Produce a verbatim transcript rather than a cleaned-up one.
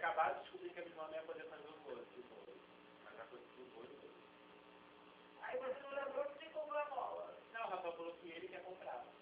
acabaram de descobrir que a minha irmã não ia poder fazer o bolo. Mas já foi tudo bolo. Aí você não lembrou que você comprou a bola. Não, o Rafael falou que ele quer comprar.